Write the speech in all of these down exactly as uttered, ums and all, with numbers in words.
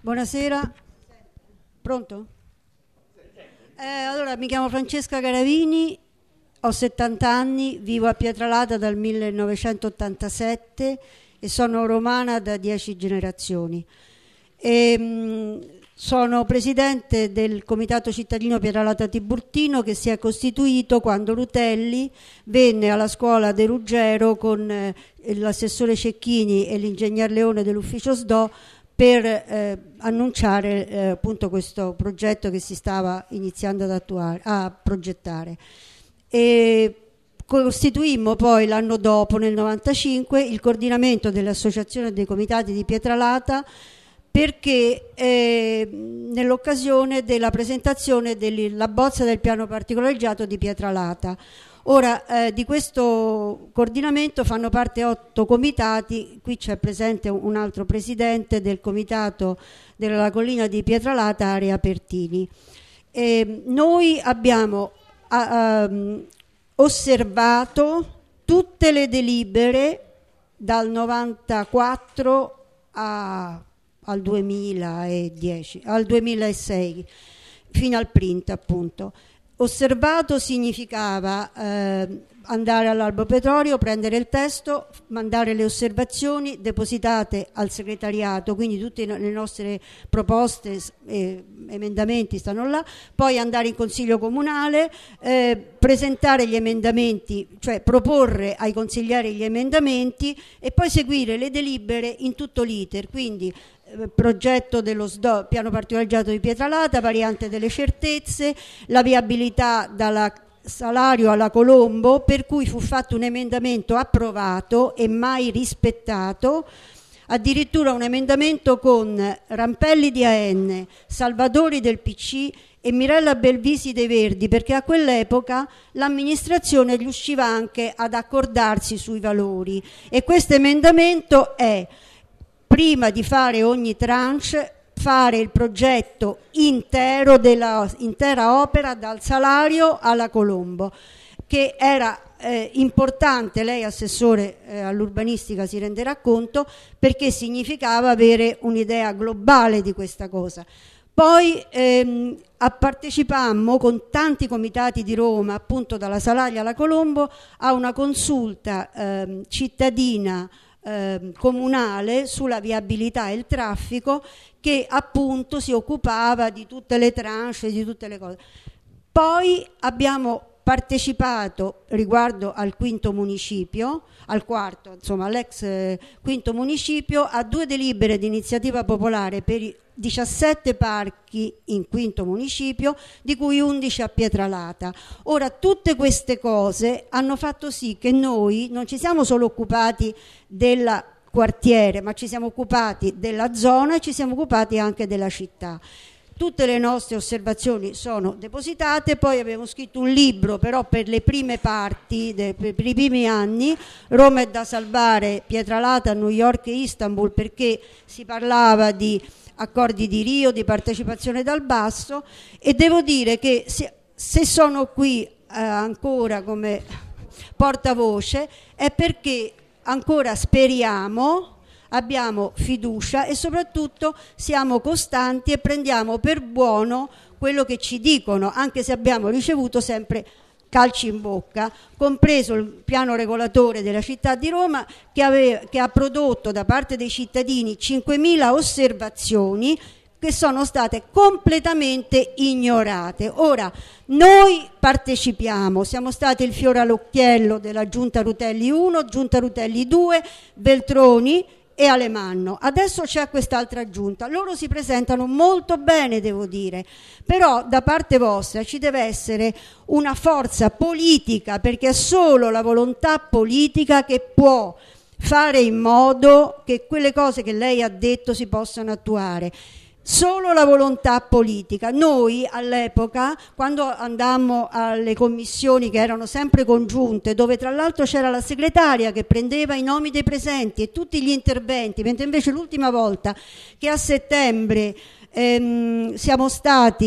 Buonasera. Pronto? Eh, allora, mi chiamo Francesca Garavini, ho settanta anni, vivo a Pietralata dal millenovecentottantasette e sono romana da dieci generazioni. E, mh, sono presidente del Comitato Cittadino Pietralata Tiburtino, che si è costituito quando Rutelli venne alla scuola De Ruggero con eh, l'assessore Cecchini e l'ingegner Leone dell'ufficio S D O per eh, annunciare eh, appunto questo progetto che si stava iniziando ad attuare, a progettare. E costituimmo poi l'anno dopo, nel novantacinque, il coordinamento dell'Associazione dei Comitati di Pietralata, perché eh, nell'occasione della presentazione della bozza del piano particolareggiato di Pietralata. Ora, eh, di questo coordinamento fanno parte otto comitati, qui c'è presente un altro presidente del comitato della collina di Pietralata, Area Pertini. E noi abbiamo a, um, osservato tutte le delibere dal novantaquattro a al duemiladieci, al duemilasei, fino al print appunto. Osservato significava eh, andare all'Albo Petrolio, prendere il testo, mandare le osservazioni depositate al segretariato, quindi tutte le nostre proposte e emendamenti stanno là, poi andare in consiglio comunale, eh, presentare gli emendamenti, cioè proporre ai consiglieri gli emendamenti e poi seguire le delibere in tutto l'iter, quindi progetto dello S D O, piano particolareggiato di Pietralata, variante delle certezze, la viabilità dalla Salario alla Colombo, per cui fu fatto un emendamento approvato e mai rispettato, addirittura un emendamento con Rampelli di A N, Salvadori del P C e Mirella Belvisi dei Verdi, perché a quell'epoca l'amministrazione riusciva anche ad accordarsi sui valori, e questo emendamento è: prima di fare ogni tranche, fare il progetto intero della intera opera dal Salario alla Colombo, che era eh, importante, lei assessore eh, all'urbanistica si renderà conto, perché significava avere un'idea globale di questa cosa. Poi ehm, partecipammo con tanti comitati di Roma, appunto dalla Salaria alla Colombo, a una consulta ehm, cittadina Eh, comunale sulla viabilità e il traffico, che appunto si occupava di tutte le tranche, di tutte le cose. Poi abbiamo partecipato riguardo al quinto municipio, al quarto, insomma all'ex eh, quinto municipio, a due delibere di iniziativa popolare per i diciassette parchi in quinto municipio, di cui undici a Pietralata. Ora, tutte queste cose hanno fatto sì che noi non ci siamo solo occupati del quartiere, ma ci siamo occupati della zona e ci siamo occupati anche della città. Tutte le nostre osservazioni sono depositate, poi abbiamo scritto un libro però per le prime parti, de, per i primi anni, Roma è da salvare, Pietralata, New York e Istanbul, perché si parlava di accordi di Rio, di partecipazione dal basso, e devo dire che se, se sono qui eh, ancora come portavoce è perché ancora speriamo, abbiamo fiducia e soprattutto siamo costanti e prendiamo per buono quello che ci dicono, anche se abbiamo ricevuto sempre calci in bocca, compreso il piano regolatore della città di Roma, che, aveva, che ha prodotto da parte dei cittadini cinquemila osservazioni che sono state completamente ignorate. Ora, noi partecipiamo, siamo stati il fiore all'occhiello della Giunta Rutelli uno, Giunta Rutelli due, Veltroni e Alemanno. Adesso c'è quest'altra giunta, loro si presentano molto bene, devo dire, però da parte vostra ci deve essere una forza politica, perché è solo la volontà politica che può fare in modo che quelle cose che lei ha detto si possano attuare. Solo la volontà politica. Noi all'epoca, quando andammo alle commissioni che erano sempre congiunte, dove tra l'altro c'era la segretaria che prendeva i nomi dei presenti e tutti gli interventi, mentre invece l'ultima volta che a settembre ehm, siamo stati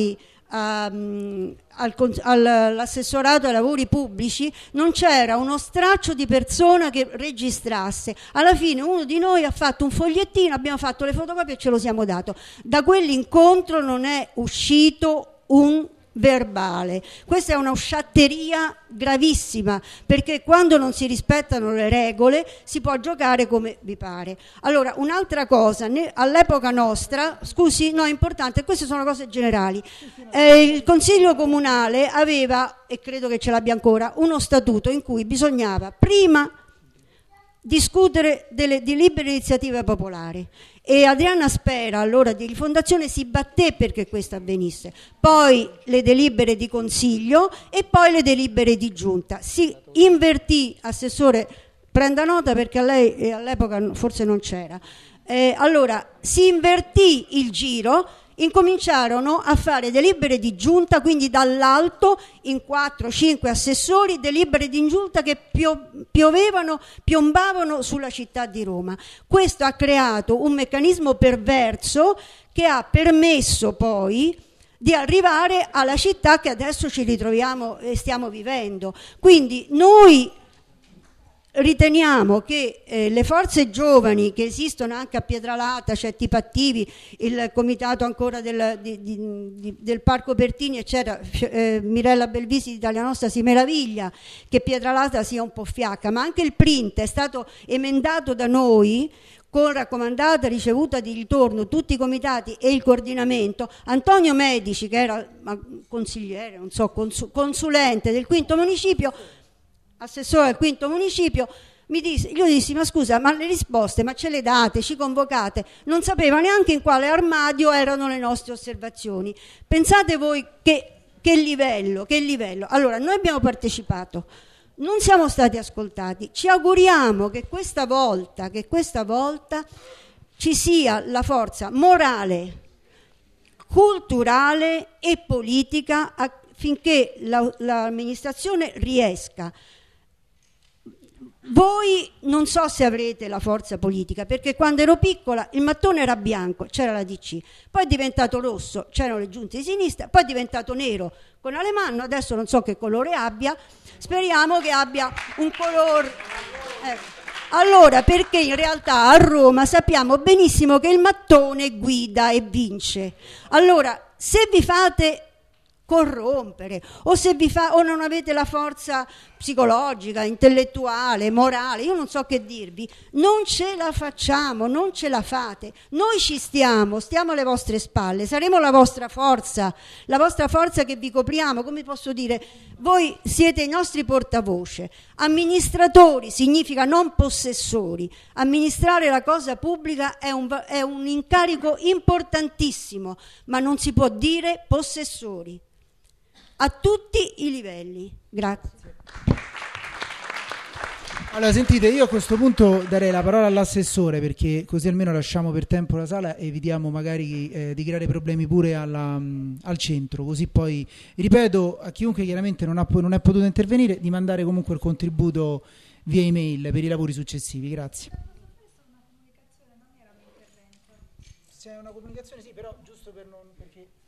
Um, al, al, all'assessorato ai lavori pubblici non c'era uno straccio di persona che registrasse. Alla fine uno di noi ha fatto un fogliettino, abbiamo fatto le fotocopie e ce lo siamo dato. Da quell'incontro non è uscito un verbale. Questa è una sciatteria gravissima, perché quando non si rispettano le regole si può giocare come vi pare. Allora, un'altra cosa, ne, all'epoca nostra, scusi, no, è importante, queste sono cose generali, eh, il Consiglio Comunale aveva, e credo che ce l'abbia ancora, uno statuto in cui bisognava prima discutere delle, di libere iniziative popolari, e Adriana Spera, allora di Rifondazione, si batté perché questo avvenisse, poi le delibere di consiglio e poi le delibere di giunta. Si invertì, assessore prenda nota perché a lei all'epoca forse non c'era, eh, allora si invertì il giro, incominciarono a fare delibere di giunta, quindi dall'alto in quattro cinque assessori, delibere di giunta che pio, piovevano, piombavano sulla città di Roma. Questo ha creato un meccanismo perverso che ha permesso poi di arrivare alla città che adesso ci ritroviamo e stiamo vivendo. Quindi noi riteniamo che eh, le forze giovani che esistono anche a Pietralata, c'è Tipattivi, il comitato ancora del, di, di, di, del Parco Pertini, eccetera, eh, Mirella Belvisi di Italia Nostra si meraviglia che Pietralata sia un po' fiacca, ma anche il Print è stato emendato da noi con raccomandata ricevuta di ritorno, tutti i comitati e il coordinamento. Antonio Medici, che era consigliere, non so, consu- consulente del quinto municipio, assessore al quinto municipio, mi disse, io dissi, ma scusa, ma le risposte, ma ce le date, ci convocate? Non sapeva neanche in quale armadio erano le nostre osservazioni. Pensate voi che, che livello, che livello. Allora, noi abbiamo partecipato, non siamo stati ascoltati, ci auguriamo che questa volta, che questa volta ci sia la forza morale, culturale e politica affinché la, l'amministrazione riesca. Voi non so se avrete la forza politica, perché quando ero piccola il mattone era bianco, c'era la D C, poi è diventato rosso, c'erano le giunte di sinistra, poi è diventato nero con Alemanno, adesso non so che colore abbia, speriamo che abbia un colore... Eh. Allora, perché in realtà a Roma sappiamo benissimo che il mattone guida e vince. Allora, se vi fate corrompere o se vi fa o non avete la forza psicologica, intellettuale, morale, io non so che dirvi, non ce la facciamo, non ce la fate. Noi ci stiamo, stiamo alle vostre spalle, saremo la vostra forza, la vostra forza che vi copriamo, come posso dire, voi siete i nostri portavoce. Amministratori significa non possessori. Amministrare la cosa pubblica è un, è un incarico importantissimo, ma non si può dire possessori. A tutti i livelli. Grazie. Allora, sentite, io a questo punto darei la parola all'assessore, perché così almeno lasciamo per tempo la sala e evitiamo magari eh, di creare problemi pure alla, um, al centro. Così poi, ripeto, a chiunque chiaramente non, ha, non è potuto intervenire, di mandare comunque il contributo via email per i lavori successivi. Grazie. C'è una comunicazione, sì, però giusto per non... perché